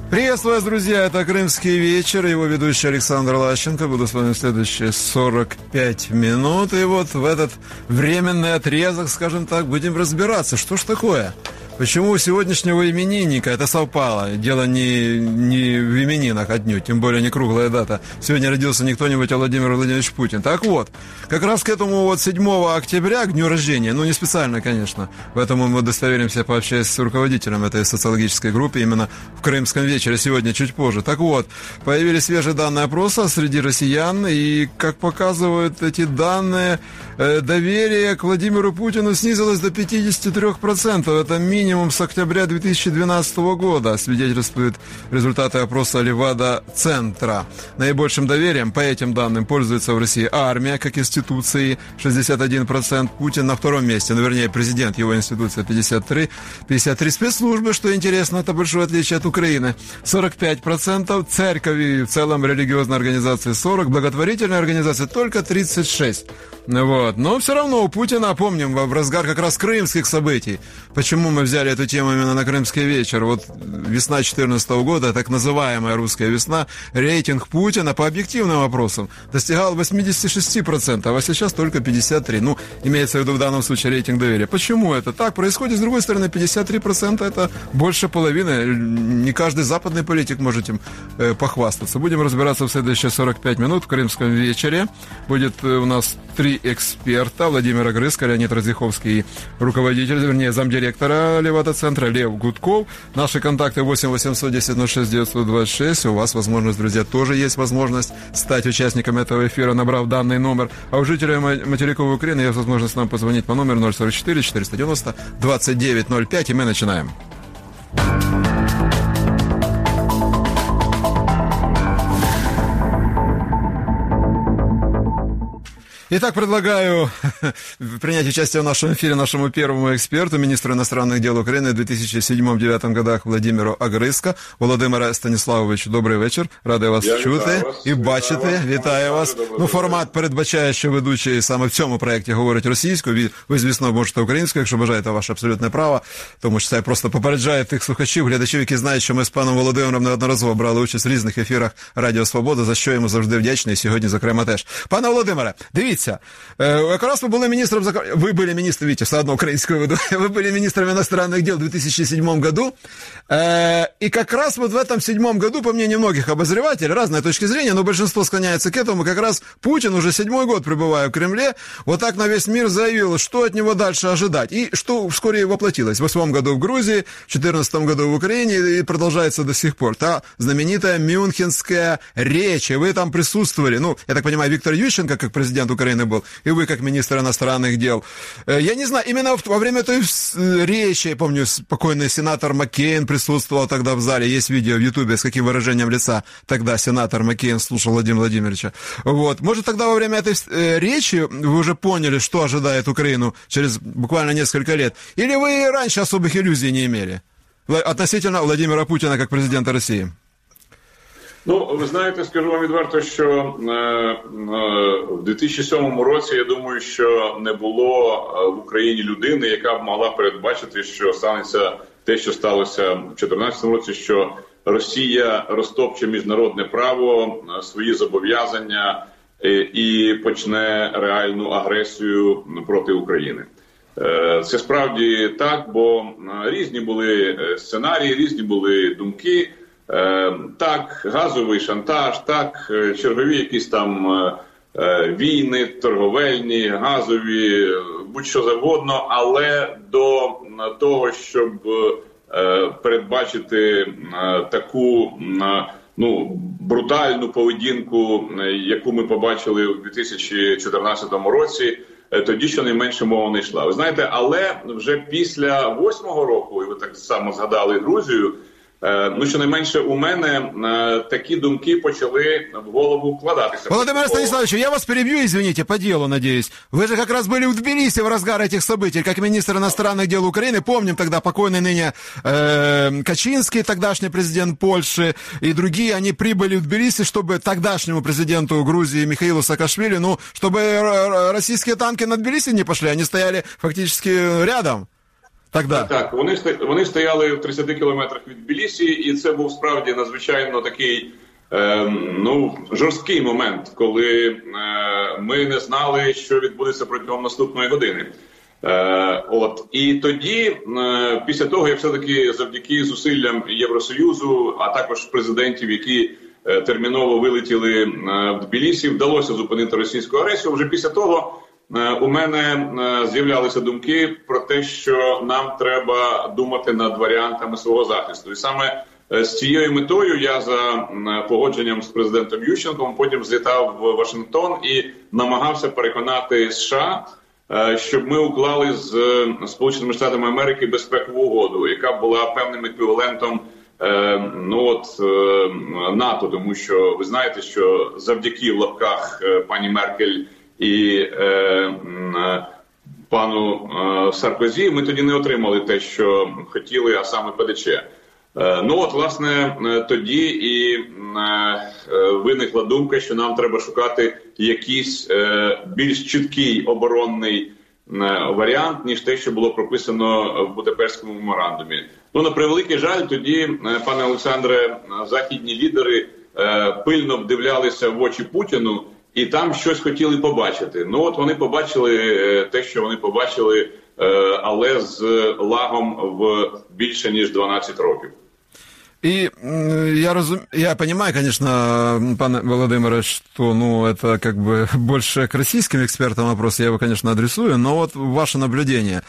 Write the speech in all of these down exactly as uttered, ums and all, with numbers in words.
Приветствую вас, друзья, это «Крымский вечер», его ведущий Александр Лащенко. Буду с вами в следующие сорок пять минут. И вот в этот временный отрезок, скажем так, будем разбираться, что ж такое. Почему у сегодняшнего именинника это совпало? Дело не, не в именинах отнюдь, тем более не круглая дата. Сегодня родился не кто-нибудь, а Владимир Владимирович Путин. Так вот, как раз к этому вот седьмого октября, к дню рождения, ну не специально, конечно, поэтому мы удостоверимся, пообщаясь с руководителем этой социологической группы именно в Крымском вечере сегодня, чуть позже. Так вот, появились свежие данные опроса среди россиян, и, как показывают эти данные, доверие к Владимиру Путину снизилось до пятьдесят три процента. Это минимум минимум с октября две тысячи двенадцатого года, свидетельствуют результаты опроса Левада-центра. Наибольшим доверием по этим данным пользуется в России армия как институции, шестьдесят один процент, Путин на втором месте, ну вернее президент, его институция пятьдесят три процента, пятьдесят три процента спецслужбы, что интересно, это большое отличие от Украины, сорок пять процентов, церковь и в целом религиозные организации сорок процентов, благотворительные организации только тридцать шесть процентов. Вот. Но все равно у Путина, помним, в разгар как раз крымских событий, почему мы взяли эту тему именно на Крымский вечер, вот весна две тысячи четырнадцатого года, так называемая русская весна, рейтинг Путина по объективным вопросам достигал восемьдесят шесть процентов, а сейчас только пятьдесят три процента. Ну, имеется в виду в данном случае рейтинг доверия. Почему это так происходит? С другой стороны, пятьдесят три процента это больше половины. Не каждый западный политик может им э, похвастаться. Будем разбираться в следующие сорок пять минут в Крымском вечере. Будет э, у нас три эксперта: Владимир Огрызко, Леонид Радзиховский, руководитель, вернее, замдиректора Левада-центра, Лев Гудков. Наши контакты восемь восемьсот десять ноль шесть девятьсот двадцать шесть. У вас возможность, друзья, тоже есть возможность стать участником этого эфира, набрав данный номер. А у жителей материковой Украины есть возможность нам позвонить по номеру ноль сорок четыре четыреста девяносто двадцать девять ноль пять, и мы начинаем. Итак, предлагаю принять участие в нашем эфире нашему первому эксперту, министру иностранных дел України в дві тисячі сьомому - дві тисячі дев'ятому годах Владимиру Огрызко. Володимире Станіславовичу, добрий вечір. Радий вас Я чути вас, і бачити. Вітаю, вітаю вас. Ну, формат передбачає, що ведучий саме в цьому проєкті говорить російською. Ви, ви, звісно, можете українською, якщо бажаєте, ваше абсолютне право. Тому що це просто попереджає тих слухачів, глядачів, які знають, що ми з паном Володимиром неодноразово брали участь в різних ефірах Радіо Свобода, за що йому завжди вдячний, і сьогодні, зокрема, теж. Пане Володимире, дивіться, якраз ви були міністром, ви були міністром, видите, все одно українською веду, ви були міністром иностранных дел в две тысячи седьмом году, и как раз вот в этом седьмом году, по мнению многих обозревателей, разные точки зрения, но большинство склоняется к этому, как раз Путин уже седьмой год, пребывая в Кремле, вот так на весь мир заявил, что от него дальше ожидать, и что вскоре воплотилось. В восьмом году в Грузии, в четырнадцатом году в Украине, и продолжается до сих пор. Та знаменитая мюнхенская речь, и вы там присутствовали, ну, я так понимаю, Виктор Ющенко, как президент Украины, был, и вы как министр иностранных дел. Я не знаю, именно во время той речи, я помню, покойный сенатор Маккейн присутствовал тогда в зале, есть видео в Ютубе, с каким выражением лица тогда сенатор Маккейн слушал Владимира Владимировича. Вот. Может, тогда во время этой речи вы уже поняли, что ожидает Украину через буквально несколько лет? Или вы раньше особых иллюзий не имели относительно Владимира Путина как президента России? Ну, ви знаєте, скажу вам відверто, що е, е, в дві тисячі сьомому році, я думаю, що не було в Україні людини, яка б могла передбачити, що станеться те, що сталося в дві тисячі чотирнадцятому році, що Росія розтопче міжнародне право, свої зобов'язання і, і почне реальну агресію проти України. Е, це справді так, бо різні були сценарії, різні були думки. Так, газовий шантаж, так, чергові якісь там війни, торговельні, газові, будь-що завгодно, але до того, щоб передбачити таку, ну, брутальну поведінку, яку ми побачили у дві тисячі чотирнадцятому році, тоді щонайменше мова не йшла. Ви знаєте, але вже після восьмого року, і ви так само згадали Грузію, ну, щонайменше у мене такі думки почали в голову вкладатися. Владимир Станиславович, я вас перебью, извините, по делу, надеюсь. Вы же как раз были в Тбилиси в разгар этих событий, как министр иностранных дел Украины. Помним тогда покойный ныне э, Качинский, тогдашний президент Польши, и другие, они прибыли в Тбилиси, чтобы тогдашнему президенту Грузии Михаилу Саакашвили, ну, чтобы российские танки на Тбилиси не пошли, они стояли фактически рядом. Тогда. Так, так. Вони, вони стояли в тридцяти кілометрах від Тбілісі, і це був справді надзвичайно такий е, ну, жорсткий момент, коли е, ми не знали, що відбудеться протягом наступної години. Е, от. І тоді, е, після того, як все-таки завдяки зусиллям Євросоюзу, а також президентів, які е, терміново вилетіли е, в Тбілісі, вдалося зупинити російську агресію, вже після того у мене з'являлися думки про те, що нам треба думати над варіантами свого захисту. І саме з цією метою я за погодженням з президентом Ющенком потім злітав в Вашингтон і намагався переконати США, щоб ми уклали з Сполученими Штатами Америки безпекову угоду, яка була певним еквівалентом ну от НАТО, тому що ви знаєте, що завдяки в лапках пані Меркель і е, е, пану е, Саркозі ми тоді не отримали те, що хотіли, а саме ПДЧ. Е, ну от, власне, тоді і е, виникла думка, що нам треба шукати якийсь е, більш чіткий оборонний е, варіант, ніж те, що було прописано в Будапештському меморандумі. Ну, на превеликий жаль, тоді, е, пане Олександре, західні лідери е, пильно вдивлялися в очі Путіну, і там щось хотіли побачити. Ну от вони побачили те, що вони побачили, але з лагом в більше ніж дванадцять років. И я разум... я понимаю, конечно, пане Володимире, что, ну, это как бы больше к российским экспертам вопрос, я его, конечно, адресую, но вот ваше наблюдение.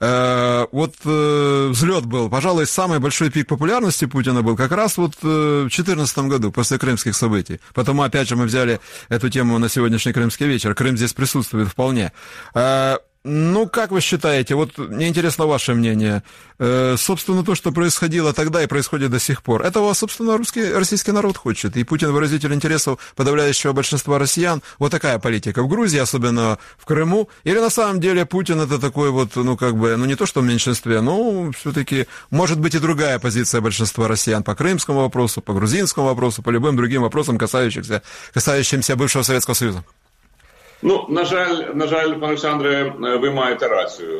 Э, вот э, взлет был, пожалуй, самый большой пик популярности Путина был как раз вот э, в две тысячи четырнадцатом году, после крымских событий. Потому, опять же, мы взяли эту тему на сегодняшний крымский вечер. Крым здесь присутствует вполне. Э, Ну, как вы считаете, вот мне интересно ваше мнение, э, собственно, то, что происходило тогда и происходит до сих пор, этого, собственно, русский, российский народ хочет, и Путин выразитель интересов подавляющего большинства россиян, вот такая политика в Грузии, особенно в Крыму, или на самом деле Путин это такой вот, ну, как бы, ну, не то, что в меньшинстве, но все-таки может быть и другая позиция большинства россиян по крымскому вопросу, по грузинскому вопросу, по любым другим вопросам, касающимся, касающимся бывшего Советского Союза? Ну, на жаль, на жаль, пане Олександре, ви маєте рацію.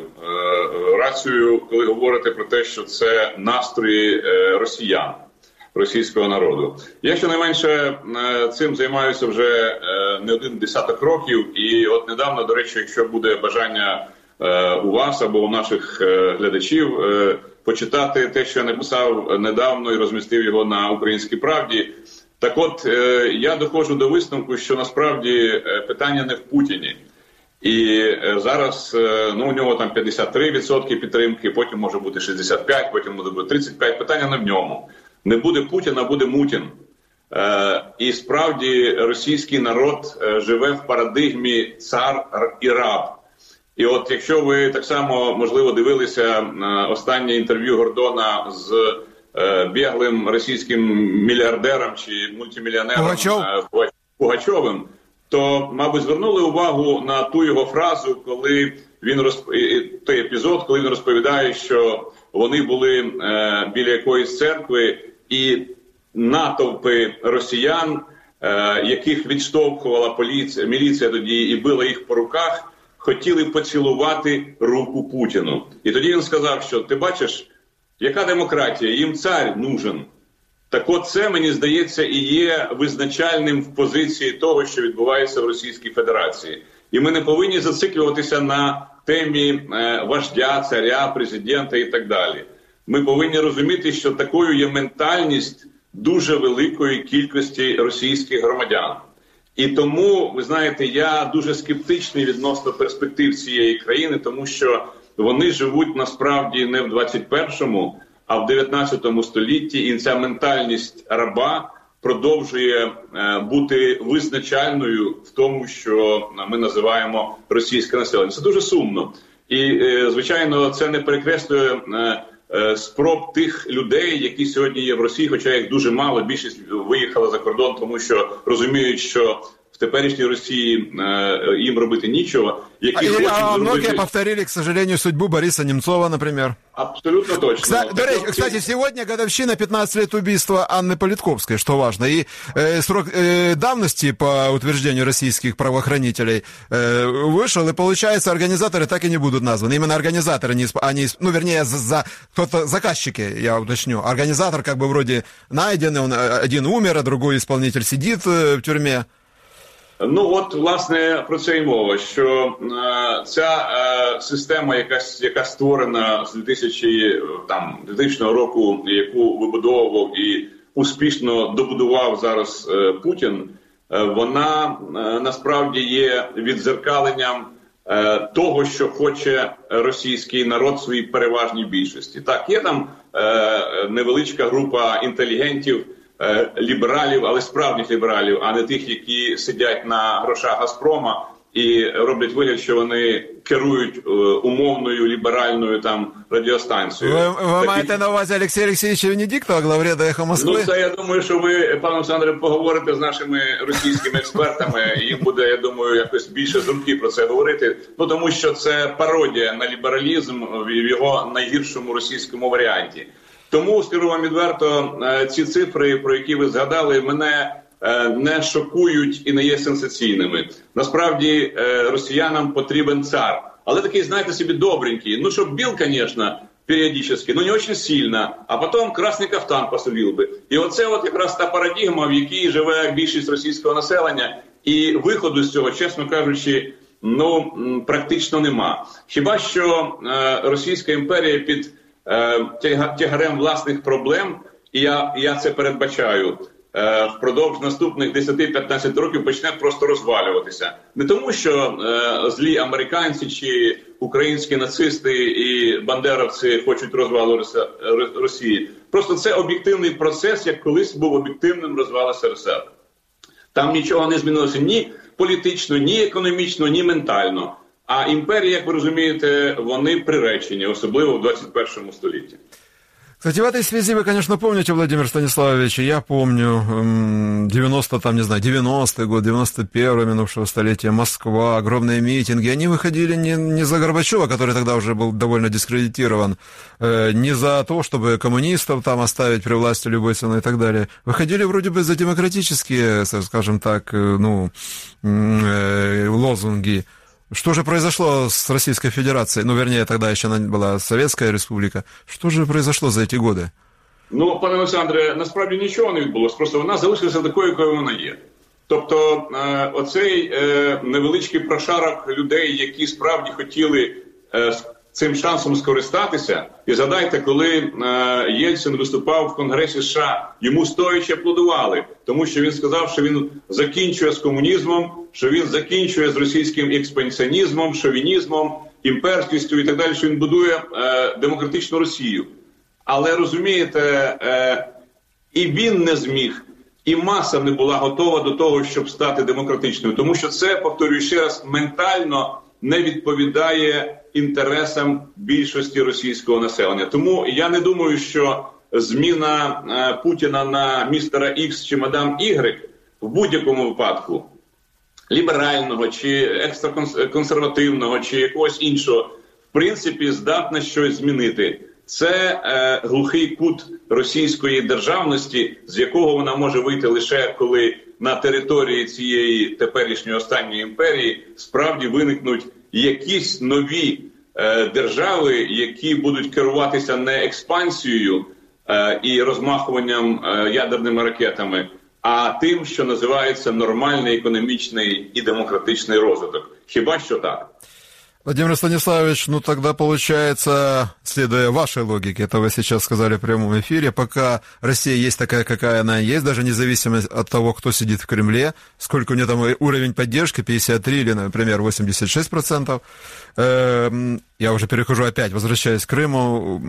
Рацію, коли говорите про те, що це настрої росіян, російського народу. Я щонайменше цим займаюся вже не один десяток років, і от недавно, до речі, якщо буде бажання у вас або у наших глядачів почитати те, що я написав недавно і розмістив його на «Українській правді», так от, е, я доходжу до висновку, що насправді питання не в Путіні. І е, зараз, е, ну, у нього там п'ятдесят три відсотки підтримки, потім може бути шістдесят п'ять, потім може бути тридцять п'ять. Питання не в ньому. Не буде Путіна, буде Мутін. Е, і справді російський народ е, живе в парадигмі цар і раб. І от якщо ви так само, можливо, дивилися е, останнє інтерв'ю Гордона з біглим російським мільярдером чи мультимільйонером Пугачов? Пугачовим, то, мабуть, звернули увагу на ту його фразу, коли він розп... той епізод, коли він розповідає, що вони були е, біля якоїсь церкви, і натовпи росіян, е, яких відштовхувала поліція, міліція тоді і била їх по руках, хотіли поцілувати руку Путіну. І тоді він сказав, що ти бачиш, яка демократія? Їм цар нужен. Так от це, мені здається, і є визначальним в позиції того, що відбувається в Російській Федерації. І ми не повинні зациклюватися на темі е, вождя, царя, президента і так далі. Ми повинні розуміти, що такою є ментальність дуже великої кількості російських громадян. І тому, ви знаєте, я дуже скептичний відносно перспектив цієї країни, тому що вони живуть насправді не в двадцять першому, а в дев'ятнадцятому столітті, і ця ментальність раба продовжує е, бути визначальною в тому, що ми називаємо російське населення. Це дуже сумно. І, е, звичайно, це не перекреслює е, е, спроб тих людей, які сьогодні є в Росії, хоча їх дуже мало, більшість виїхала за кордон, тому що розуміють, що в в теперішній Росії е, їм робити нічого. Які а, хочуть а зробити... многие повторили, к сожалению, судьбу Бориса Немцова, например. Абсолютно точно. Кстати, до речи, кстати, сегодня годовщина пятнадцать лет убийства Анны Политковской, что важно. И э, срок э, давности, по утверждению российских правоохранителей, э, вышел, и получается, организаторы так и не будут названы. Именно организаторы, не, они, ну, вернее, за, за, кто-то, заказчики, я уточню. Организатор как бы вроде найденный, он один умер, а другой исполнитель сидит э, в тюрьме. Ну, от, власне, про це й мова, що е, ця е, система, яка, яка створена з двохтисячного року, яку вибудовував і успішно добудував зараз е, Путін, е, вона е, насправді є віддзеркаленням е, того, що хоче російський народ в своїй переважній більшості. Так, є там е, невеличка група інтелігентів, лібералів, але справжніх лібералів, а не тих, які сидять на грошах Газпрома і роблять вигляд, що вони керують умовною ліберальною там радіостанцією. Ви, ви Такі... маєте на увазі Олексія Олексійовича Венедіктова, главреда «Ехо Москви»? Ну, це я думаю, що ви, пане Олександре, поговорите з нашими російськими експертами, і їм буде, я думаю, якось більше з руки про це говорити, ну тому що це пародія на лібералізм в його найгіршому російському варіанті. Тому, скажу вам відверто, ці цифри, про які ви згадали, мене не шокують і не є сенсаційними. Насправді, росіянам потрібен цар. Але такий, знаєте, собі добренький. Ну, щоб бил, звісно, періодично, но не дуже сильно, а потім красний кафтан посолив би. І оце от якраз та парадигма, в якій живе більшість російського населення. І виходу з цього, чесно кажучи, ну, практично нема. Хіба що Російська імперія під тягарем власних проблем, і я, я це передбачаю, впродовж наступних десять-п'ятнадцять років почне просто розвалюватися. Не тому, що е, злі американці чи українські нацисти і бандеровці хочуть розвалу Росії. Просто це об'єктивний процес, як колись був об'єктивним розвал СРСР. Там нічого не змінилося ні політично, ні економічно, ні ментально. А імперії, як ви розумієте, вони приречені, особливо в двадцять першому столітті. Кстати, в этой связи вы, конечно, помните, Владимир Станиславович, я помню девяносто, там, не знаю, девяностый год, девяносто первый минувшего столетия, Москва, огромные митинги. Они выходили не, не за Горбачева, который тогда уже был довольно дискредитирован, э, не за то, чтобы коммунистов там оставить при власти любой ценой и так далее. Выходили вроде бы за демократические, скажем так, ну, э, лозунги. Что же произошло с Российской Федерацией? Ну, вернее, тогда еще она была Советская Республика. Что же произошло за эти годы? Ну, пане Олександре, насправді нічого не відбулося. Просто вона залишилася такою, якою вона є. Тобто, е, оцей е, невеличкий прошарок людей, які справді хотіли е, цим шансом скористатися. І згадайте, коли е, Єльцин виступав в Конгресі США, йому стоячи аплодували, тому що він сказав, що він закінчує з комунізмом, що він закінчує з російським експансіонізмом, шовінізмом, імперськістю і так далі, що він будує е, демократичну Росію. Але, розумієте, е, і він не зміг, і маса не була готова до того, щоб стати демократичною. Тому що це, повторюю ще раз, ментально не відповідає інтересам більшості російського населення. Тому я не думаю, що зміна е, Путіна на містера Ікс чи мадам Ігрек в будь-якому випадку, ліберального, чи екстраконсервативного, чи якогось іншого, в принципі, здатна щось змінити. Це е, глухий кут російської державності, з якого вона може вийти лише коли на території цієї теперішньої останньої імперії справді виникнуть якісь нові е, держави, які будуть керуватися не експансією е, і розмахуванням е, ядерними ракетами, а тим, що називається нормальний економічний і демократичний розвиток. Хіба що так? Владимир Станиславович, ну тогда получается, следуя вашей логике, это вы сейчас сказали в прямом эфире, пока Россия есть такая, какая она есть, даже независимо от того, кто сидит в Кремле, сколько у нее там уровень поддержки, пятьдесят три или, например, восемьдесят шесть процентов, э, я уже перехожу опять, возвращаясь к Крыму,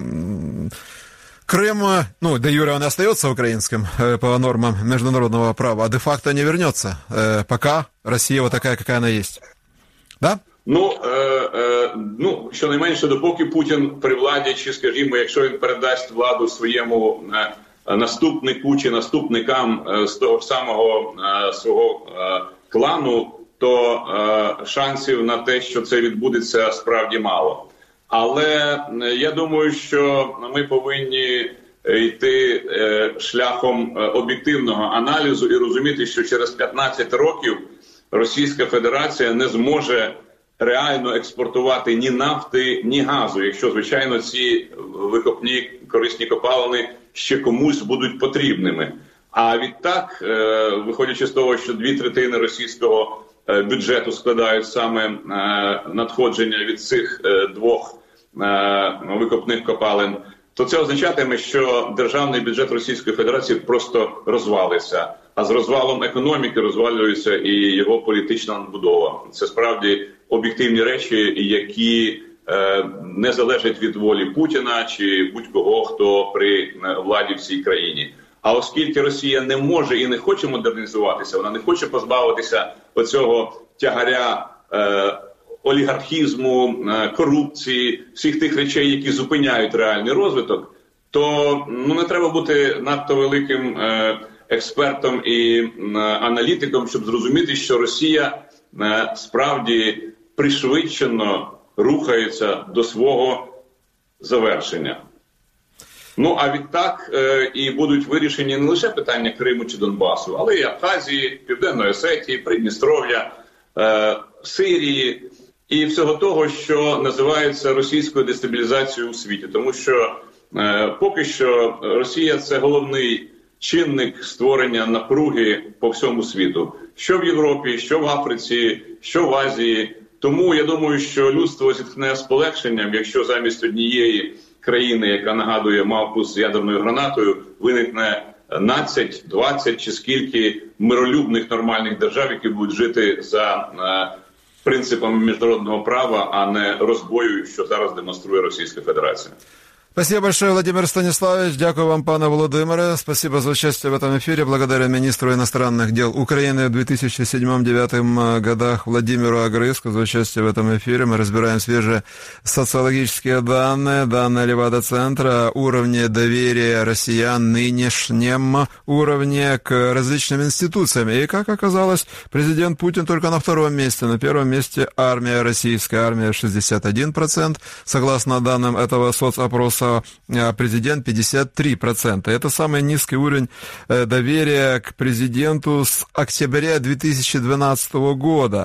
Крым, ну, де юре он остается украинским э, по нормам международного права, а де-факто не вернется, э, пока Россия вот такая, какая она есть. Да? Ну, е, е, ну, щонайменше, допоки Путін при владі, чи, скажімо, якщо він передасть владу своєму е, наступнику чи наступникам е, з того самого е, свого клану, то е, шансів на те, що це відбудеться, справді мало. Але я думаю, що ми повинні йти е, шляхом об'єктивного аналізу і розуміти, що через п'ятнадцять років Російська Федерація не зможе реально експортувати ні нафти, ні газу, якщо, звичайно, ці викопні корисні копалини ще комусь будуть потрібними. А відтак, е, виходячи з того, що дві третини російського е, бюджету складають саме е, надходження від цих е, двох е, викопних копалин, то це означатиме, що державний бюджет Російської Федерації просто розвалиться. А з розвалом економіки розвалюється і його політична надбудова. Це справді об'єктивні речі, які е, не залежать від волі Путіна чи будь-кого, хто при владі в цій країні. А оскільки Росія не може і не хоче модернізуватися, вона не хоче позбавитися оцього тягаря е, олігархізму, е, корупції, всіх тих речей, які зупиняють реальний розвиток, то ну, не треба бути надто великим е, експертом і е, аналітиком, щоб зрозуміти, що Росія е, справді пришвидшено рухається до свого завершення. Ну, а відтак е, і будуть вирішені не лише питання Криму чи Донбасу, але й Абхазії, Південної Осетії, Придністров'я, е, Сирії і всього того, що називається російською дестабілізацією у світі. Тому що е, поки що Росія – це головний чинник створення напруги по всьому світу. Що в Європі, що в Африці, що в Азії. Тому я думаю, що людство зіткне з полегшенням, якщо замість однієї країни, яка нагадує мавпу з ядерною гранатою, виникне надцять, двадцять чи скільки миролюбних нормальних держав, які будуть жити за е, принципами міжнародного права, а не розбою, що зараз демонструє Російська Федерація. Спасибо большое, Владимир Станиславович. Дякую вам, пане Володимире. Спасибо за участие в этом эфире. Благодаря министру иностранных дел Украины в две тысячи седьмом — две тысячи девятом годах Владимиру Огрызку за участие в этом эфире. Мы разбираем свежие социологические данные, данные Левада-центра, уровне доверия россиян, нынешнем уровне к различным институциям. И, как оказалось, президент Путин только на втором месте. На первом месте армия, российская армия, шестьдесят один процент, согласно данным этого соцопроса. Президент пятьдесят три процента. Это самый низкий уровень доверия к президенту с октября две тысячи двенадцатого года.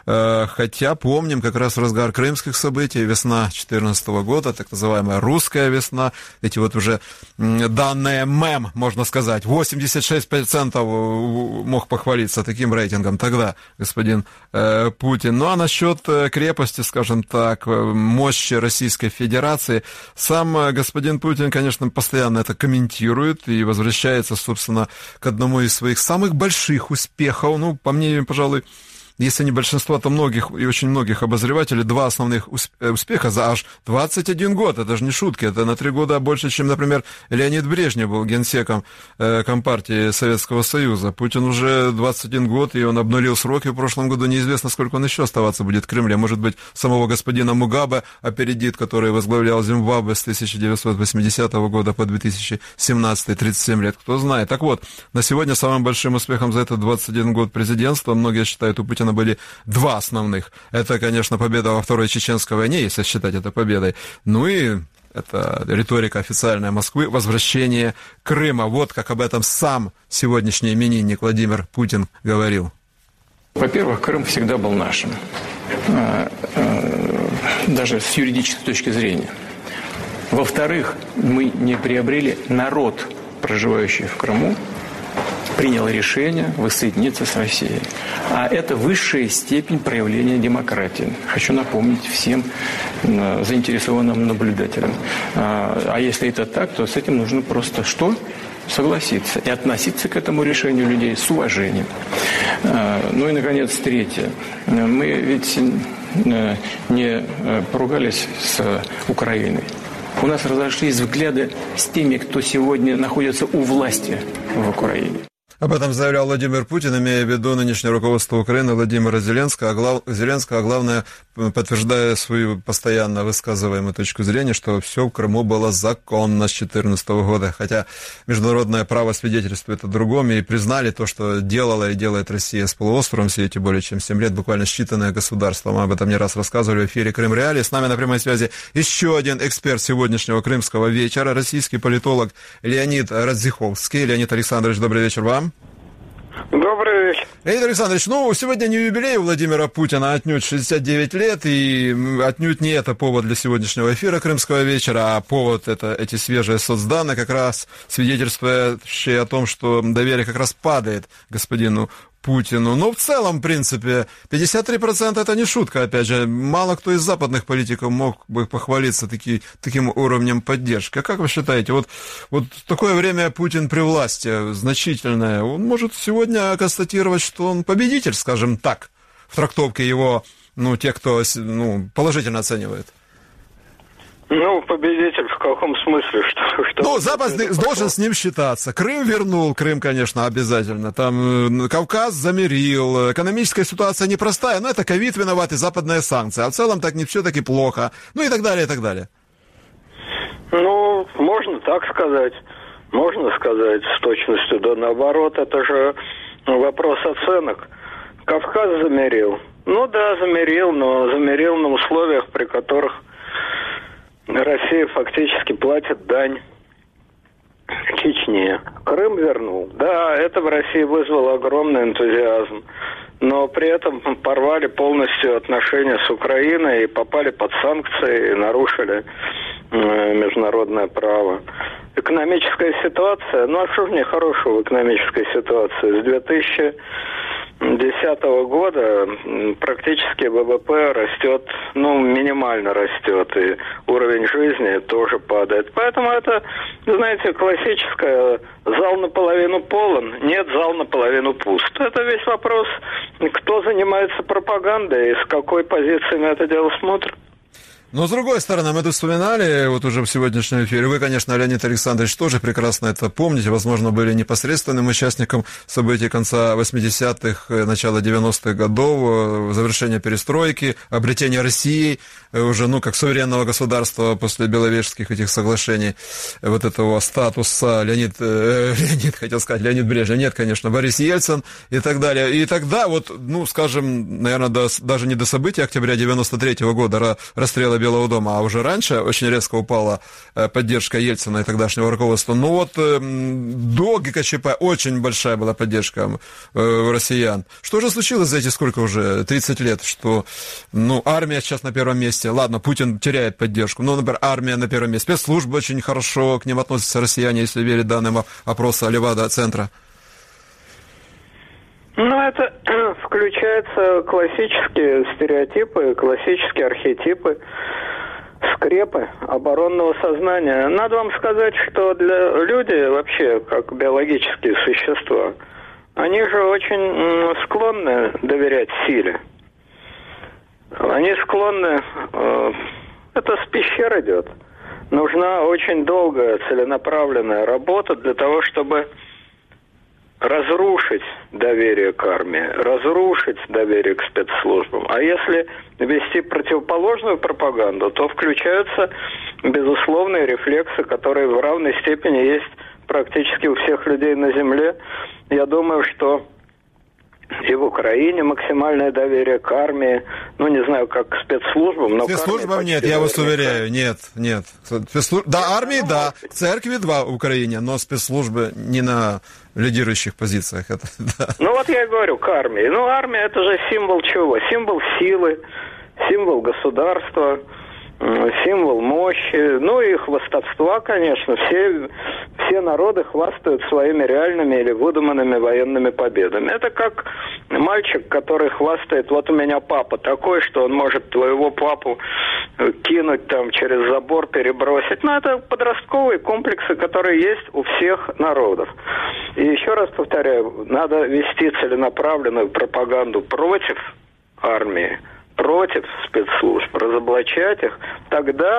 Хотя помним как раз разгар крымских событий, весна две тысячи четырнадцатого года, так называемая русская весна, эти вот уже данные мем, можно сказать, восемьдесят шесть процентов мог похвалиться таким рейтингом тогда господин э, Путин. Ну а насчет крепости, скажем так, мощи Российской Федерации, сам господин Путин, конечно, постоянно это комментирует и возвращается, собственно, к одному из своих самых больших успехов, ну, по мнению, пожалуй, если не большинство, то многих и очень многих обозревателей, два основных успеха за аж двадцать один год. Это же не шутки, это на три года больше, чем, например, Леонид Брежнев был генсеком э, Компартии Советского Союза. Путин уже двадцать один год, и он обнулил сроки в прошлом году. Неизвестно, сколько он еще оставаться будет в Кремле. Может быть, самого господина Мугабе опередит, который возглавлял Зимбабве с тысяча девятьсот восьмидесятого года по две тысячи семнадцатый, тридцать семь лет. Кто знает. Так вот, на сегодня самым большим успехом за этот двадцать один год президентства, многие считают, у Путина были два основных. Это, конечно, победа во Второй Чеченской войне, если считать это победой. Ну и это риторика официальная Москвы, возвращение Крыма. Вот как об этом сам сегодняшний именинник Владимир Путин говорил. Во-первых, Крым всегда был нашим, даже с юридической точки зрения. Во-вторых, мы не приобрели народ, проживающий в Крыму, принял решение воссоединиться с Россией. А это высшая степень проявления демократии. Хочу напомнить всем заинтересованным наблюдателям. А если это так, то с этим нужно просто что? Согласиться и относиться к этому решению людей с уважением. Ну и, наконец, третье. Мы ведь не поругались с Украиной. У нас разошлись взгляды с теми, кто сегодня находится у власти в Украине. Об этом заявлял Владимир Путин, имея в виду нынешнее руководство Украины Владимира Зеленского, а, глав... Зеленского, а главное, подтверждая свою постоянно высказываемую точку зрения, что все в Крыму было законно с две тысячи четырнадцатого года, хотя международное право свидетельствует о другом, и признали то, что делала и делает Россия с полуостровом все эти более чем семь лет, буквально считанное государство. Мы об этом не раз рассказывали в эфире «Крым Реалии». С нами на прямой связи еще один эксперт сегодняшнего крымского вечера, российский политолог Леонид Радзиховский. Леонид Александрович, добрый вечер вам. Добрый вечер. Леонид Александрович, ну, сегодня не юбилей у Владимира Путина, отнюдь шестьдесят девять лет, и отнюдь не это повод для сегодняшнего эфира «Крымского вечера», а повод это эти свежие соцданные, как раз свидетельствующие о том, что доверие как раз падает господину Путину. Но в целом, в принципе, пятьдесят три процента это не шутка, опять же. Мало кто из западных политиков мог бы похвалиться таки, таким уровнем поддержки. А как вы считаете, вот, вот такое время Путин при власти значительное, он может сегодня констатировать, что он победитель, скажем так, в трактовке его, ну, тех, кто, ну, положительно оценивает? Ну, победитель в каком смысле? Что, что ну, Запад должен с ним считаться. Крым вернул, Крым, конечно, обязательно. Там Кавказ замирил. Экономическая ситуация непростая, но это ковид виноват и западные санкции. А в целом так не все-таки плохо. Ну и так далее, и так далее. Ну, можно так сказать. Можно сказать с точностью да наоборот. Это же вопрос оценок. Кавказ замирил. Ну да, замирил, но замирил на условиях, при которых Россия фактически платит дань Чечне. Крым вернул. Да, это в России вызвало огромный энтузиазм. Но при этом порвали полностью отношения с Украиной и попали под санкции, и нарушили э, международное право. Экономическая ситуация, ну а что в ней хорошего в экономической ситуации? С две тысячи десятого года практически ВВП растет, ну, минимально растет, и уровень жизни тоже падает. Поэтому это, знаете, классическое зал наполовину полон, нет, зал наполовину пуст. Это весь вопрос, кто занимается пропагандой и с какой позиции на это дело смотрит. Но, с другой стороны, мы тут вспоминали, вот уже в сегодняшнем эфире, вы, конечно, Леонид Александрович, тоже прекрасно это помните, возможно, были непосредственным участником событий конца восьмидесятых, начала девяностых годов, завершения перестройки, обретения России уже, ну, как суверенного государства после Беловежских этих соглашений, вот этого статуса. Леонид, э, Леонид, хотел сказать, Леонид Брежнев, нет, конечно, Борис Ельцин и так далее. И тогда вот, ну, скажем, наверное, до, даже не до событий октября девяносто третьего года, расстрела Белого дома, а уже раньше очень резко упала поддержка Ельцина и тогдашнего руководства. Но вот до ГКЧП очень большая была поддержка россиян. Что же случилось за эти сколько уже, тридцать лет, что, ну, армия сейчас на первом месте, ладно, Путин теряет поддержку, но, например, армия на первом месте, спецслужбы очень хорошо к ним относятся россияне, если верить данным опроса Левада-центра. Ну, это включаются классические стереотипы, классические архетипы, скрепы оборонного сознания. Надо вам сказать, что для люди вообще, как биологические существа, они же очень склонны доверять силе. Они склонны... Э, это с пещер идет. Нужна очень долгая целенаправленная работа для того, чтобы разрушить доверие к армии, разрушить доверие к спецслужбам. А если вести противоположную пропаганду, то включаются безусловные рефлексы, которые в равной степени есть практически у всех людей на Земле. Я думаю, что и в Украине максимальное доверие к армии, ну, не знаю, как к спецслужбам, но спецслужбам нет, я вас уверяю, нет, нет. Спецслужб... Да, армии, да, к церкви, два в Украине, но спецслужбы не на лидирующих позициях. Это, да. Ну, вот я и говорю, к армии. Ну, армия — это же символ чего? Символ силы, символ государства, символ мощи, ну и хвастовства, конечно. Все, все народы хвастают своими реальными или выдуманными военными победами. Это как мальчик, который хвастает: вот у меня папа такой, что он может твоего папу кинуть там через забор, перебросить. Ну, это подростковые комплексы, которые есть у всех народов. И еще раз повторяю, надо вести целенаправленную пропаганду против армии, против спецслужб, разоблачать их, тогда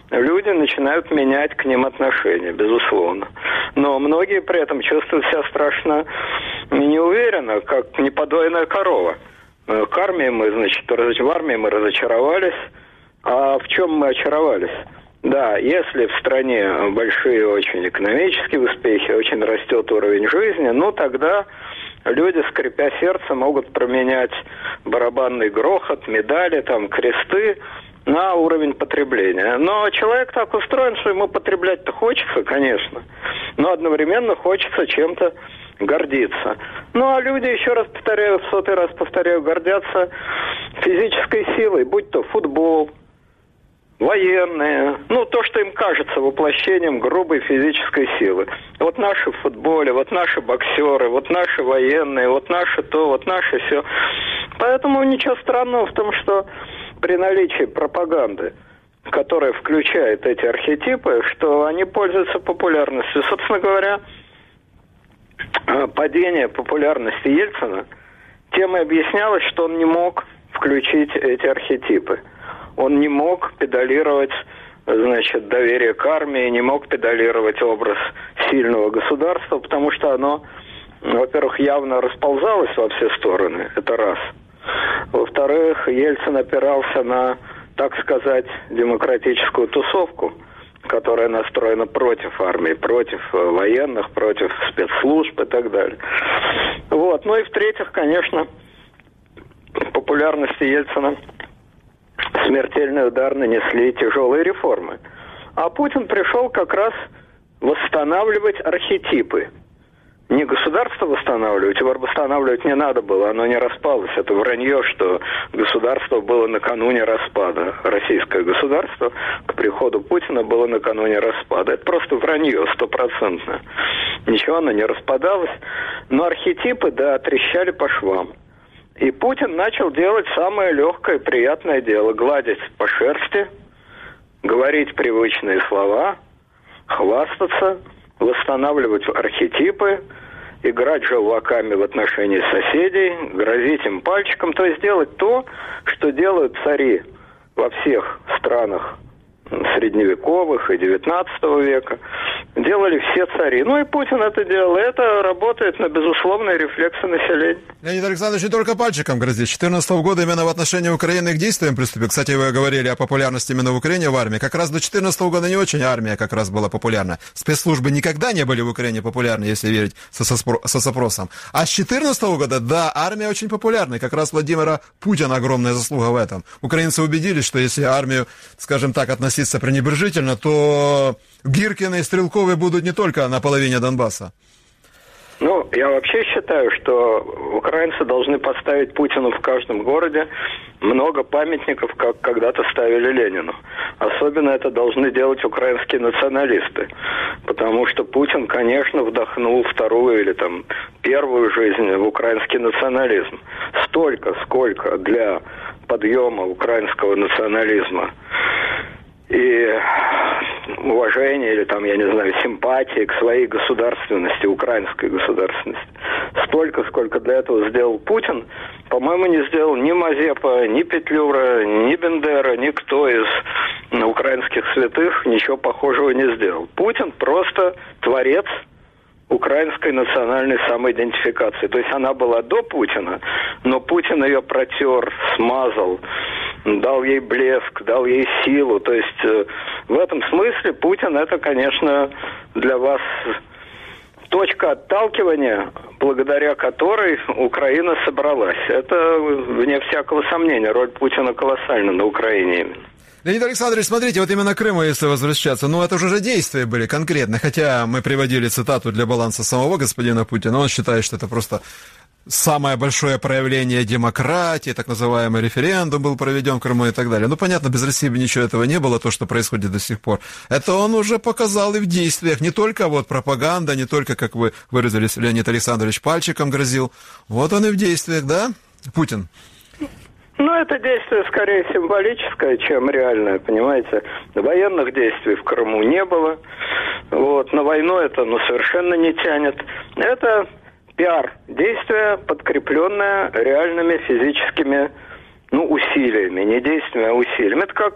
люди начинают менять к ним отношения, безусловно. Но многие при этом чувствуют себя страшно неуверенно, как неподойная корова. К армии мы, значит, в армии мы разочаровались. А в чем мы очаровались? Да, если в стране большие очень экономические успехи, очень растет уровень жизни, ну тогда люди, скрипя сердце, могут променять барабанный грохот, медали, там, кресты на уровень потребления. Но человек так устроен, что ему потреблять-то хочется, конечно, но одновременно хочется чем-то гордиться. Ну, а люди, еще раз повторяю, в сотый раз повторяю, гордятся физической силой, будь то футбол, военные, ну, то, что им кажется воплощением грубой физической силы. Вот наши в футболе, вот наши боксеры, вот наши военные, вот наши то, вот наши все. Поэтому ничего странного в том, что при наличии пропаганды, которая включает эти архетипы, что они пользуются популярностью. Собственно говоря, падение популярности Ельцина тем и объяснялось, что он не мог включить эти архетипы. Он не мог педалировать, значит, доверие к армии, не мог педалировать образ сильного государства, потому что оно, во-первых, явно расползалось во все стороны, это раз. Во-вторых, Ельцин опирался на, так сказать, демократическую тусовку, которая настроена против армии, против военных, против спецслужб и так далее. Вот. Ну и в-третьих, конечно, популярности Ельцина смертельный удар нанесли тяжелые реформы. А Путин пришел как раз восстанавливать архетипы. Не государство восстанавливать, его восстанавливать не надо было, оно не распалось. Это вранье, что государство было накануне распада. Российское государство к приходу Путина было накануне распада. Это просто вранье, стопроцентно. Ничего оно не распадалось. Но архетипы, да, трещали по швам. И Путин начал делать самое легкое, приятное дело. Гладить по шерсти, говорить привычные слова, хвастаться, восстанавливать архетипы, играть желваками в отношении соседей, грозить им пальчиком, то есть делать то, что делают цари во всех странах средневековых и девятнадцатого века. Делали все цари. Ну и Путин это делал. Это работает на безусловные рефлексы населения. Леонид Александрович не только пальчиком грозит. С две тысячи четырнадцатого года именно в отношении Украины к действиям приступил. Кстати, вы говорили о популярности именно в Украине в армии. Как раз до две тысячи четырнадцатого года не очень армия как раз была популярна. Спецслужбы никогда не были в Украине популярны, если верить соцопросам. А с две тысячи четырнадцатого года, да, армия очень популярна. И как раз Владимира Путина огромная заслуга в этом. Украинцы убедились, что если армию, скажем так, относиться пренебрежительно, то Гиркины и Стрелковы будут не только на половине Донбасса. Ну, я вообще считаю, что украинцы должны поставить Путину в каждом городе много памятников, как когда-то ставили Ленину. Особенно это должны делать украинские националисты. Потому что Путин, конечно, вдохнул вторую или там первую жизнь в украинский национализм. Столько, сколько для подъема украинского национализма и уважение или там, я не знаю, симпатии к своей государственности, украинской государственности. Столько, сколько для этого сделал Путин, по-моему, не сделал ни Мазепа, ни Петлюра, ни Бендера, никто из украинских святых ничего похожего не сделал. Путин просто творец украинской национальной самоидентификации. То есть она была до Путина, но Путин ее протер, смазал, дал ей блеск, дал ей силу. То есть э, в этом смысле Путин это, конечно, для вас точка отталкивания, благодаря которой Украина собралась. Это, вне всякого сомнения, роль Путина колоссальна на Украине именно. Леонид Александрович, смотрите, вот именно к Крыму, если возвращаться, ну это уже действия были конкретно, хотя мы приводили цитату для баланса самого господина Путина, он считает, что это просто самое большое проявление демократии, так называемый референдум был проведен в Крыму и так далее. Ну, понятно, без России бы ничего этого не было, то, что происходит до сих пор. Это он уже показал и в действиях, не только вот пропаганда, не только, как вы выразились, Леонид Александрович пальчиком грозил, вот он и в действиях, да, Путин? Ну, это действие скорее символическое, чем реальное, понимаете. Военных действий в Крыму не было. Вот, на войну это ну, совершенно не тянет. Это пиар-действие, подкрепленное реальными физическими ну, усилиями. Не действиями, а усилиями. Это как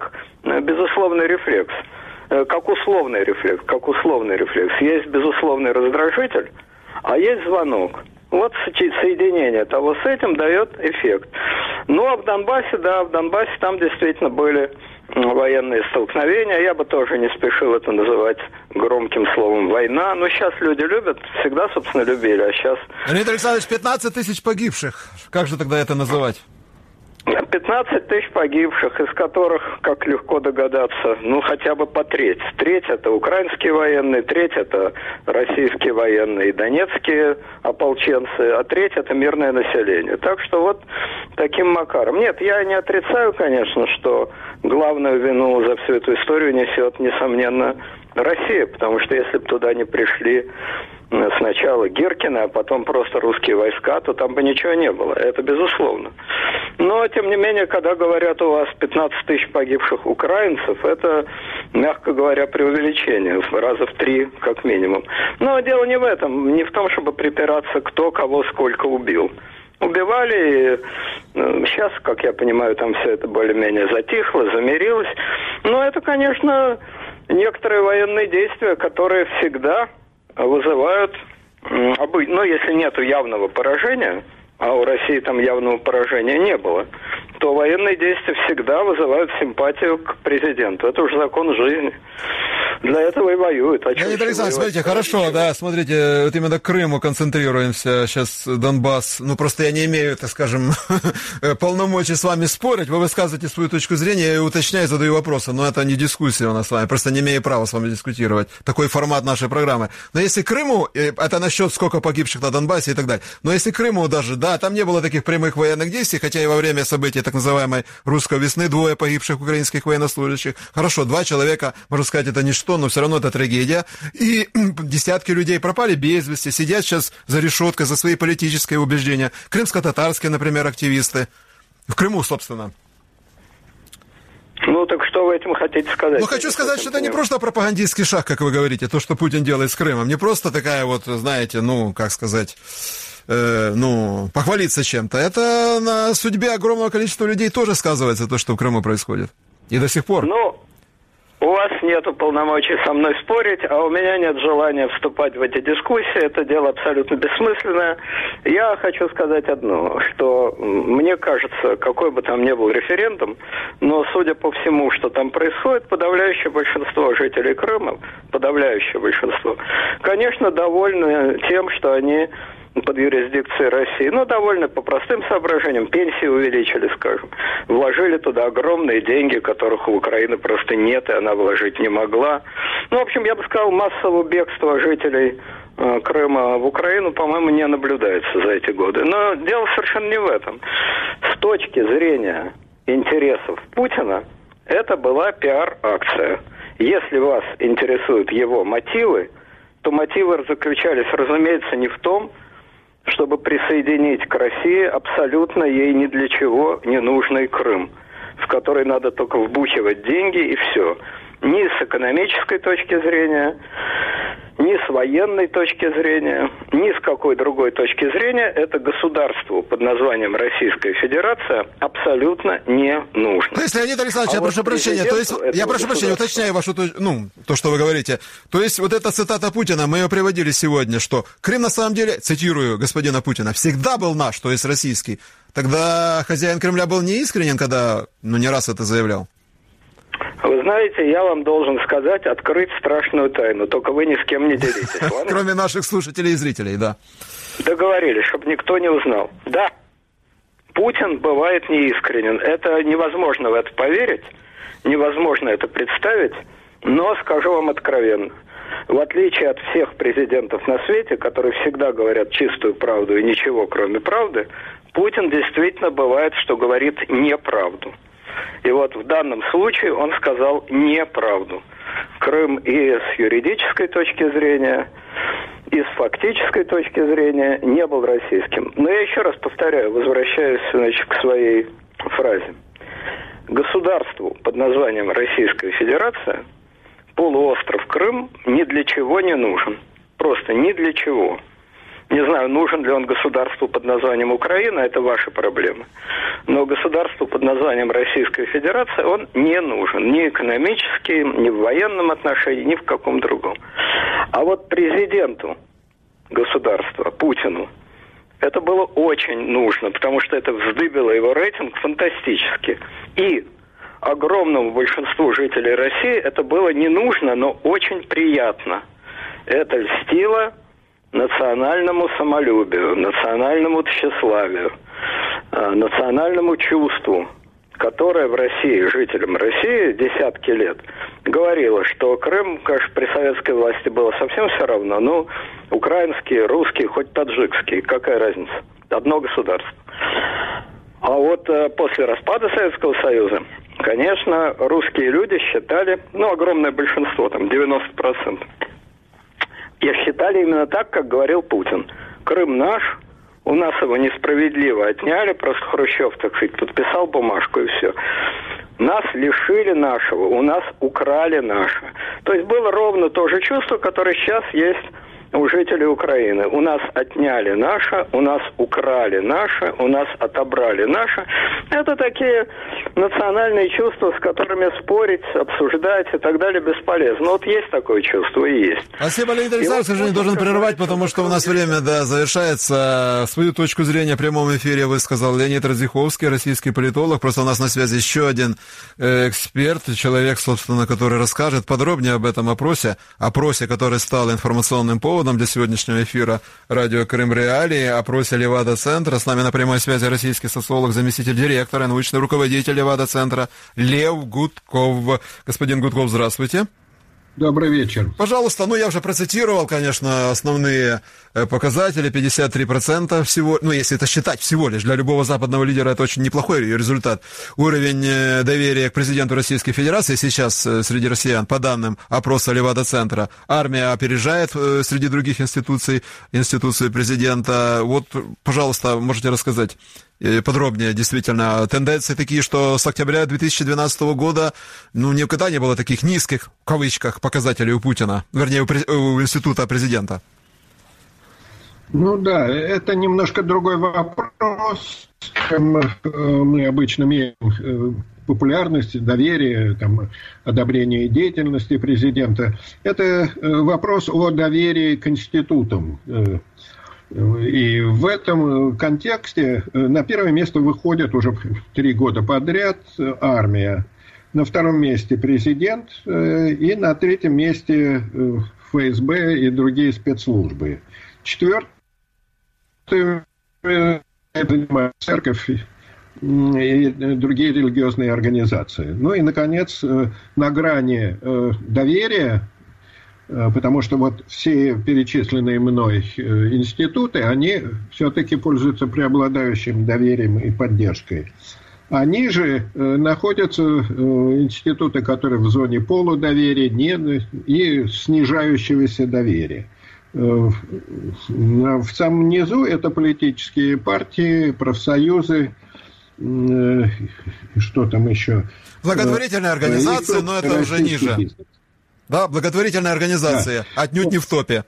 безусловный рефлекс. Как условный рефлекс, как условный рефлекс. Есть безусловный раздражитель, а есть звонок. Вот соединение того с этим дает эффект. Ну, а в Донбассе, да, в Донбассе там действительно были военные столкновения. Я бы тоже не спешил это называть громким словом «война». Но сейчас люди любят, всегда, собственно, любили, а сейчас... Леонид Александрович, пятнадцать тысяч погибших. Как же тогда это называть? пятнадцать тысяч погибших, из которых, как легко догадаться, ну, хотя бы по треть. Треть – это украинские военные, треть – это российские военные, донецкие ополченцы, а треть – это мирное население. Так что вот таким макаром. Нет, я не отрицаю, конечно, что главную вину за всю эту историю несет, несомненно, Россия, потому что если бы туда не пришли сначала Гиркина, а потом просто русские войска, то там бы ничего не было. Это безусловно. Но, тем не менее, когда говорят у вас пятнадцать тысяч погибших украинцев, это, мягко говоря, преувеличение. Раза в три, как минимум. Но дело не в этом. Не в том, чтобы припираться, кто кого сколько убил. Убивали, и сейчас, как я понимаю, там все это более-менее затихло, замирилось. Но это, конечно, некоторые военные действия, которые всегда вызывают, ну, если нету явного поражения, а у России там явного поражения не было, то военные действия всегда вызывают симпатию к президенту. Это уже закон жизни. Для этого и воюют. А Леонид Александрович, смотрите, хорошо, ничего. Да, смотрите, вот именно к Крыму концентрируемся, сейчас Донбасс, ну, просто я не имею, так скажем, полномочий с вами спорить, вы высказываете свою точку зрения, я уточняю, задаю вопросы, но это не дискуссия у нас с вами, просто не имею права с вами дискутировать, такой формат нашей программы. Но если Крыму, это насчет сколько погибших на Донбассе и так далее, но если Крыму даже, да, там не было таких прямых военных действий, хотя и во время событий так называемой русской весны двое погибших украинских военнослужащих, хорошо, два человека, можно сказать, это ничто, но все равно это трагедия. И десятки людей пропали без вести, сидят сейчас за решеткой за свои политические убеждения. Крымско-татарские, например, активисты. В Крыму, собственно. Ну, так что вы этим хотите сказать? Ну, хочу сказать, что это не просто пропагандистский шаг, как вы говорите, то, что Путин делает с Крымом. Не просто такая вот, знаете, ну, как сказать... Э, ну, похвалиться чем-то. Это на судьбе огромного количества людей тоже сказывается, то, что в Крыму происходит. И до сих пор. Ну, у вас нет полномочий со мной спорить, а у меня нет желания вступать в эти дискуссии. Это дело абсолютно бессмысленное. Я хочу сказать одно, что мне кажется, какой бы там ни был референдум, но судя по всему, что там происходит, подавляющее большинство жителей Крыма, подавляющее большинство, конечно, довольны тем, что они под юрисдикцией России. Ну, довольно по простым соображениям. Пенсии увеличили, скажем. Вложили туда огромные деньги, которых у Украины просто нет, и она вложить не могла. Ну, в общем, я бы сказал, массового бегства жителей э, Крыма в Украину, по-моему, не наблюдается за эти годы. Но дело совершенно не в этом. С точки зрения интересов Путина, это была пиар-акция. Если вас интересуют его мотивы, то мотивы заключались, разумеется, не в том, чтобы присоединить к России абсолютно ей ни для чего не нужный Крым, в который надо только вбухивать деньги и все. Ни с экономической точки зрения, ни с военной точки зрения, ни с какой другой точки зрения это государству под названием Российская Федерация абсолютно не нужно. То есть, Леонид Александрович, а я вот прошу прощения, то есть, я прошу прощения, уточняю вашу, ну, то, что вы говорите. То есть, вот эта цитата Путина, мы ее приводили сегодня, что Крым на самом деле, цитирую господина Путина, всегда был наш, то есть российский. Тогда хозяин Кремля был неискренен, когда, ну, не раз это заявлял. Вы знаете, я вам должен сказать, открыть страшную тайну, только вы ни с кем не делитесь. Кроме наших слушателей и зрителей, да. Договорились, чтобы никто не узнал. Да, Путин бывает неискренен. Это невозможно в это поверить, невозможно это представить, но скажу вам откровенно. В отличие от всех президентов на свете, которые всегда говорят чистую правду и ничего кроме правды, Путин действительно бывает, что говорит неправду. И вот в данном случае он сказал неправду. Крым и с юридической точки зрения, и с фактической точки зрения не был российским. Но я еще раз повторяю, возвращаюсь, значит, к своей фразе. Государству под названием Российская Федерация полуостров Крым ни для чего не нужен. Просто ни для чего. Не знаю, нужен ли он государству под названием Украина, это ваши проблемы. Но государству под названием Российская Федерация он не нужен. Ни экономически, ни в военном отношении, ни в каком другом. А вот президенту государства, Путину, это было очень нужно, потому что это вздыбило его рейтинг фантастически. И огромному большинству жителей России это было не нужно, но очень приятно. Это льстило национальному самолюбию, национальному тщеславию, национальному чувству, которое в России, жителям России десятки лет говорило, что Крым, конечно, при советской власти было совсем все равно, но украинский, русский, хоть таджикский, какая разница? Одно государство. А вот э, после распада Советского Союза, конечно, русские люди считали, ну, огромное большинство, там, девяносто процентов, и считали именно так, как говорил Путин. Крым наш, у нас его несправедливо отняли, просто Хрущев, так сказать, подписал бумажку и все. Нас лишили нашего, у нас украли наше. То есть было ровно то же чувство, которое сейчас есть у жителей Украины. У нас отняли наше, у нас украли наше, у нас отобрали наше. Это такие национальные чувства, с которыми спорить, обсуждать и так далее бесполезно. Но вот есть такое чувство и есть. Спасибо, Леонид Александрович, к сожалению, должен прервать, потому что у нас время, да, завершается. Свою точку зрения в прямом эфире высказал Леонид Радзиховский, российский политолог. Просто у нас на связи еще один эксперт, человек, собственно, который расскажет подробнее об этом опросе, опросе, который стал информационным поводом для сегодняшнего эфира радио Крым Реалии, опросе Левада-центра. С нами на прямой связи российский социолог, заместитель директора, научный руководитель Левада-центра Лев Гудков. Господин Гудков, здравствуйте. Добрый вечер. Пожалуйста, ну я уже процитировал, конечно, основные показатели, пятьдесят три процента всего, ну если это считать всего лишь, для любого западного лидера это очень неплохой результат. Уровень доверия к президенту Российской Федерации сейчас среди россиян, по данным опроса Левада-центра, армия опережает среди других институций, институции президента. Вот, пожалуйста, можете рассказать подробнее, действительно, тенденции такие, что с октября две тысячи двенадцатого года, ну, никогда не было таких низких, в кавычках, показателей у Путина, вернее, у, у института президента. Ну да, это немножко другой вопрос, чем мы обычно имеем популярность, доверие, там, одобрение деятельности президента. Это вопрос о доверии к институтам. И в этом контексте на первое место выходит уже три года подряд армия, на втором месте президент и на третьем месте эф эс бэ и другие спецслужбы. Четвертое – это церковь и другие религиозные организации. Ну и, наконец, на грани доверия, потому что вот все перечисленные мной институты, они все-таки пользуются преобладающим доверием и поддержкой. Они же находятся институты, которые в зоне полудоверия и снижающегося доверия. В самом низу это политические партии, профсоюзы, что там еще? Благотворительные организации, но это уже ниже. Бизнес. Да, благотворительная организация, да. Отнюдь не в топе.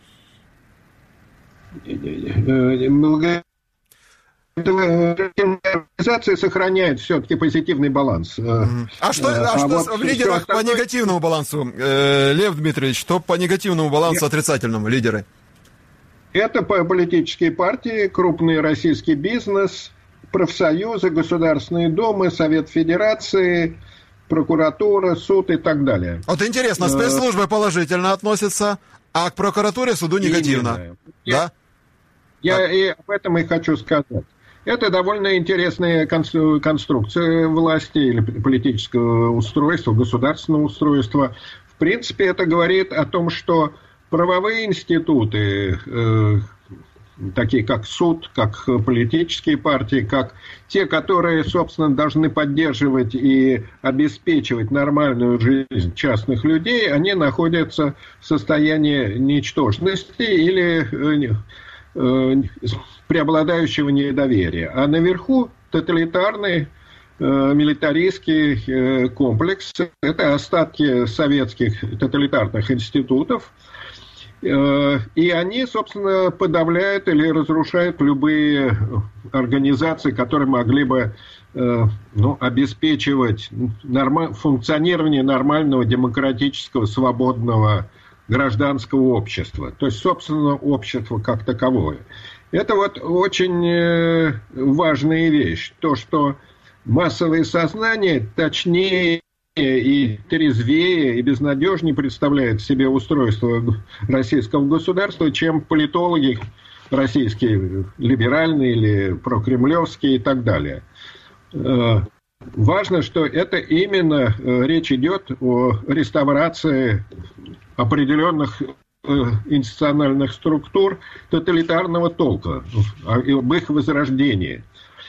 Организация сохраняет все-таки позитивный баланс. А что, а а что вот в лидерах по остальное... негативному балансу? Э, Лев Дмитриевич, что по негативному балансу, Нет. отрицательному лидеры? Это политические партии, крупный российский бизнес, профсоюзы, Государственные Думы, Совет Федерации, прокуратура, суд и так далее. Вот интересно, спецслужбы положительно относятся, а к прокуратуре, суду негативно. Именно. Да? Я, я и об этом и хочу сказать. Это довольно интересная конструкция власти или политического устройства, государственного устройства. В принципе, это говорит о том, что правовые институты, э, такие как суд, как политические партии, как те, которые, собственно, должны поддерживать и обеспечивать нормальную жизнь частных людей, они находятся в состоянии ничтожности или э, преобладающего недоверия. А наверху тоталитарный э, милитаристский э, комплекс. Это остатки советских тоталитарных институтов. И они, собственно, подавляют или разрушают любые организации, которые могли бы ну, обеспечивать норм... функционирование нормального демократического, свободного гражданского общества. То есть, собственно, общество как таковое. Это вот очень важная вещь. То, что массовое сознание точнее и трезвее, и безнадежнее представляет себе устройство российского государства, чем политологи российские, либеральные или прокремлевские и так далее. Важно, что это именно речь идет о реставрации определенных институциональных структур тоталитарного толка, об их возрождении.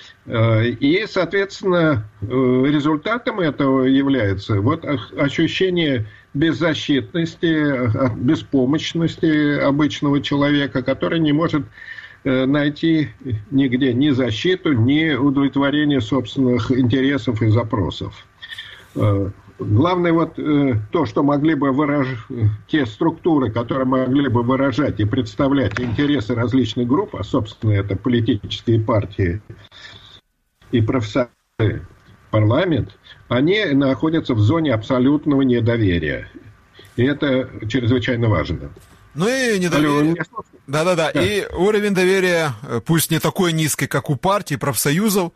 И, соответственно, результатом этого является вот ощущение беззащитности, беспомощности обычного человека, который не может найти нигде ни защиту, ни удовлетворение собственных интересов и запросов. Главное вот то, что могли бы выражать, те структуры, которые могли бы выражать и представлять интересы различных групп, а, собственно, это политические партии и профессиональный парламент, они находятся в зоне абсолютного недоверия. И это чрезвычайно важно. Ну и недоверие. Да-да-да. Да. И уровень доверия, пусть не такой низкий, как у партий, профсоюзов,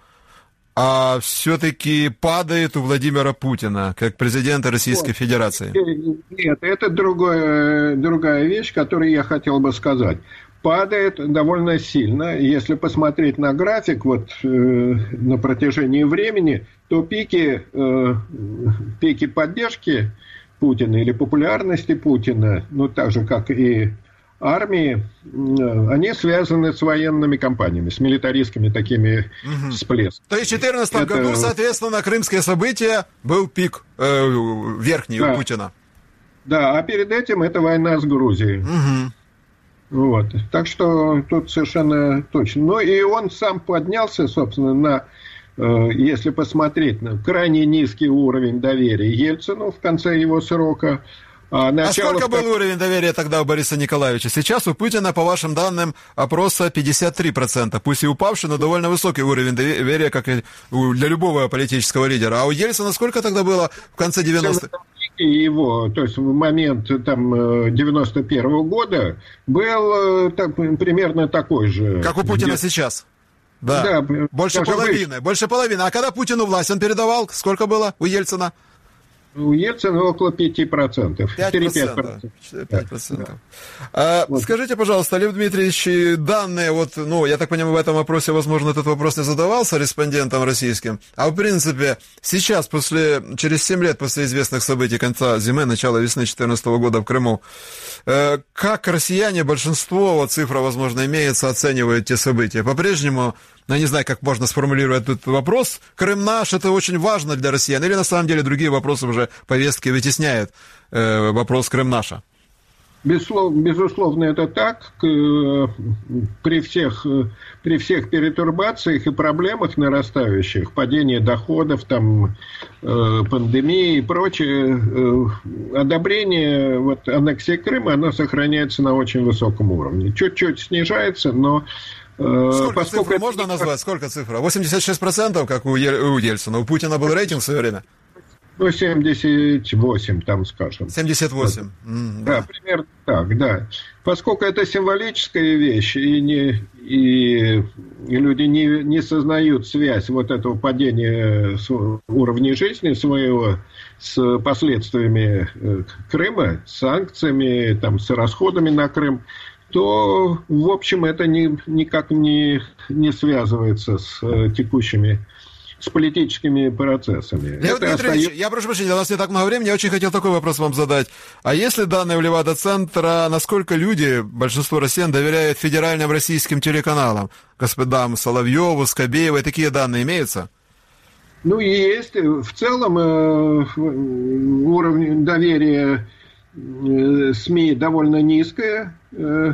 а все-таки падает у Владимира Путина, как президента Российской вот. Федерации. Нет, это другое, другая вещь, которую я хотел бы сказать. Падает довольно сильно. Если посмотреть на график вот, э, на протяжении времени, то пики, э, пики поддержки Путина или популярности Путина, ну так же, как и армии, э, они связаны с военными кампаниями, с милитаристскими такими угу. всплесками. То есть в две тысячи четырнадцатом Это... году, соответственно, крымское событие был пик э, верхний да. у Путина. Да, а перед этим это война с Грузией. Угу. Вот. Так что тут совершенно точно. Ну и он сам поднялся, собственно, на, э, если посмотреть на крайне низкий уровень доверия Ельцину в конце его срока. А, а сколько был уровень доверия тогда у Бориса Николаевича? Сейчас у Путина, по вашим данным, опроса пятьдесят три процента. Пусть и упавший, но довольно высокий уровень доверия, как и для любого политического лидера. А у Ельцина сколько тогда было в конце девяностых? Его, то есть в момент там девяносто первого года был так, примерно такой же. Как у Путина где... сейчас. Да, да больше половины, выше. больше половины. А когда Путину власть он передавал, сколько было у Ельцина? У Ельцина около пяти процентов. четыре-пять процентов. четыре-пять процентов. Да. А, вот. Скажите, пожалуйста, Лев Дмитриевич, данные, вот, ну, я так понимаю, в этом вопросе, возможно, этот вопрос не задавался респондентам российским, а в принципе, сейчас, после, через семь лет после известных событий конца зимы, начала весны две тысячи четырнадцатого года в Крыму, э, как россияне, большинство, вот цифра, возможно, имеется, оценивают те события? По-прежнему, ну, я не знаю, как можно сформулировать этот вопрос. Крым наш, это очень важно для россиян. Или на самом деле другие вопросы уже повестки вытесняют э, вопрос Крым наша? Безусловно, безусловно, это так. При всех, при всех перетурбациях и проблемах нарастающих, падении доходов, там, пандемии и прочее, одобрение вот, аннексии Крыма, оно сохраняется на очень высоком уровне. Чуть-чуть снижается, но... Сколько Поскольку цифр можно это... назвать? Сколько цифра? восемьдесят шесть процентов, как у, Ель... у Ельцина. У Путина был рейтинг в свое время? Ну, семьдесят восемь, там, скажем. семьдесят восемь. Вот. Mm, да, да, примерно так, да. Поскольку это символическая вещь, и, не, и, и люди не, не сознают связь вот этого падения уровня жизни своего с последствиями Крыма, с санкциями, там, с расходами на Крым, то, в общем, это ни, никак не, не связывается с э, текущими, с политическими процессами. Лев Дмитриевич, остается... я прошу прощения, у нас не так много времени, я очень хотел такой вопрос вам задать. А если данные в Левада-центра, насколько люди, большинство россиян, доверяют федеральным российским телеканалам, господам Соловьеву, Скобеевой, такие данные имеются? Ну, есть. В целом э, уровень доверия э, СМИ довольно низкое. Э,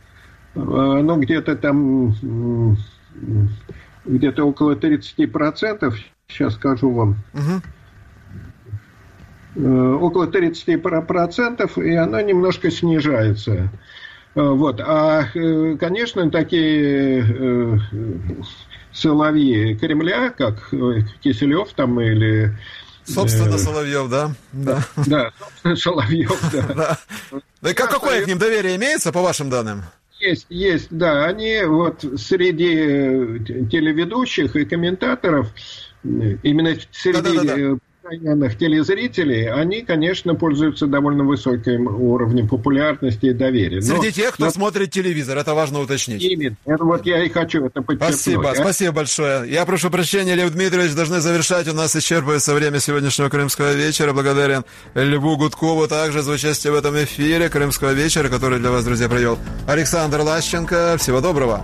оно где-то там... Э, где-то около тридцать процентов, сейчас скажу вам. Угу. около тридцать процентов, и она немножко снижается. Вот. А, конечно, такие соловьи Кремля, как Киселев там или... Собственно, Соловьев, да? Да, да собственно, Соловьев, да. Да и какое к ним доверие имеется, по вашим данным? Есть, есть, да. Они вот среди телеведущих и комментаторов, именно среди постоянных телезрителей, они, конечно, пользуются довольно высоким уровнем популярности и доверия. Среди но, тех, кто но... смотрит телевизор, это важно уточнить. Именно. Это вот я и хочу это подчеркнуть. Спасибо, а? спасибо большое. Я прошу прощения, Лев Дмитриевич, должны завершать. У нас исчерпывается время сегодняшнего Крымского вечера. Благодарен Льву Гудкову также за участие в этом эфире Крымского вечера, который для вас, друзья, провел Александр Лащенко. Всего доброго.